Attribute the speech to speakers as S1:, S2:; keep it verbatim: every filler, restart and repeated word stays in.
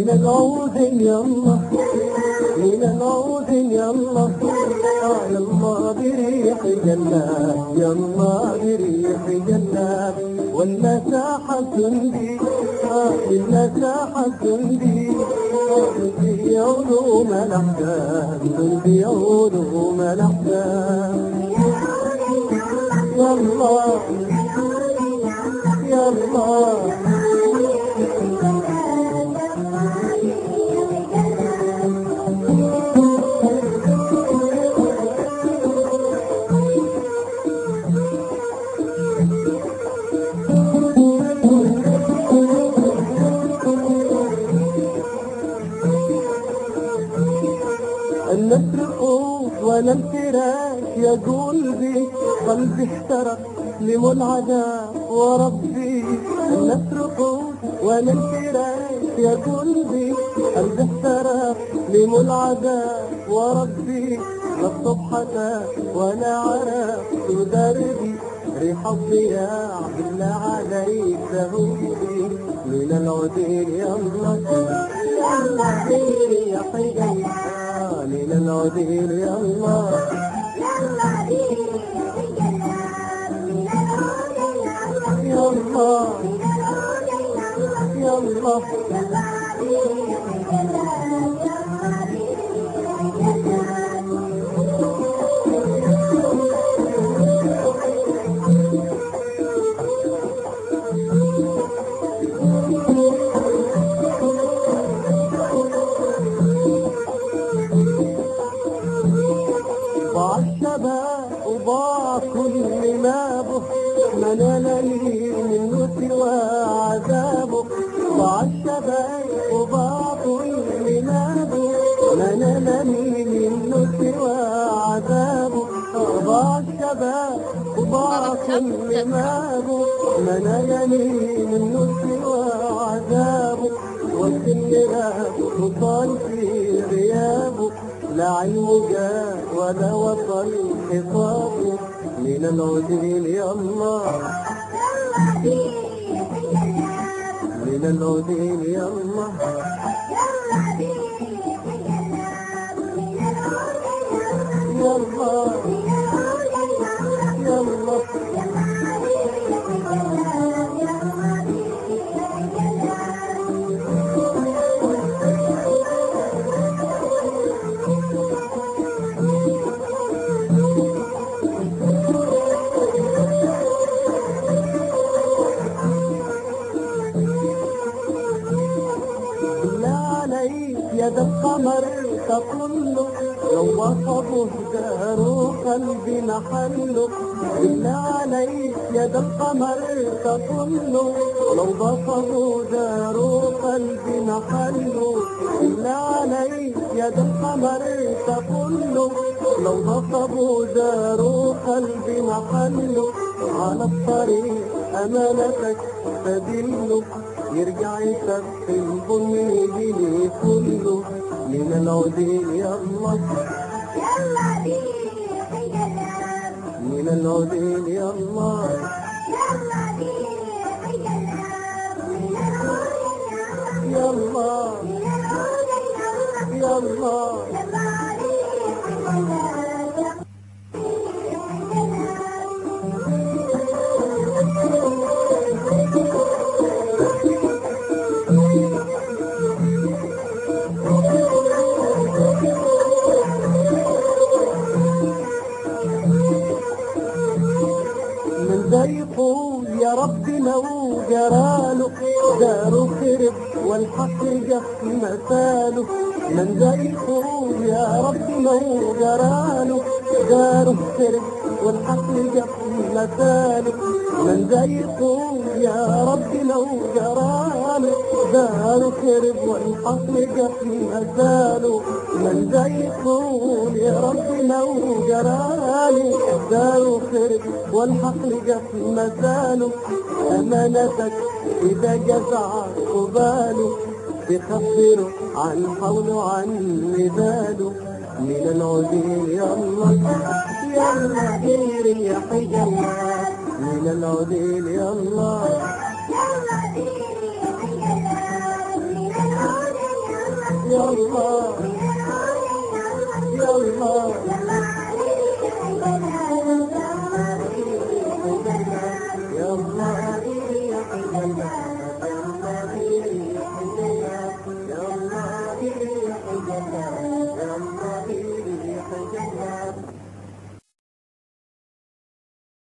S1: من العود يلا من العود يلا يلا بريح جنة يلا بريح جنة والمساحة تندي المساحة تندي تندي علوم الأحزان تندي علوم الأحزان يلا يلا النسر قوت وانا الفراش يا قلبي قلبي احترق لمنعدى وربي النسر قوت وانا الفراش يا قلبي قلبي احترق لمنعدى وربي للصبحة وانا عرفت دربي ريح الضياع بالله عليك ذهبي من العدين يلا يلا ديري يا حجي من العدين يلا يلا ديري يلا يلا ضاع الشباب وضاع كل ما به منالني منه سوى عذابه ضاع الشباب وضاع كل ما به منالني منه سوى عذابه ضاع الشباب وضاع كل ما به منالني منه سوى عذابه والسن غاب وطال في غيابه لا علم جاء ولا وصل خطابه من العدين يلا من العدين يلا يلا يلا يد القمر تطل لو وصفه دار قلبي محله بالله عليك يد القمر تطل لو وصفه دار قلبي محله بالله عليك يد القمر تطل لو وصفه دار قلبي محله على الطريق أمانتك تدل يرجع يسبح الظلم يجيني كله من العدين يلا يلا ديري من العدين يلا يلا ديري يلا يلا يقول يا رب لو جراله داره خرب والحق جف مثاله من ذا يقول يا رب لو جراله داره خرب والحق جف مثاله من ذا يقول يا رب لو جراله داره خرب والحق جف مثاله من ذا يقول يا رب لو جراله داره خرب والحق جف مثاله أمانتك إذا جزع قباله بخبره عن حوله عن نباله من العدين يلا يلا ديري يا حجلا من العدين يلا يلا ديري يا حجلا من العدين يلا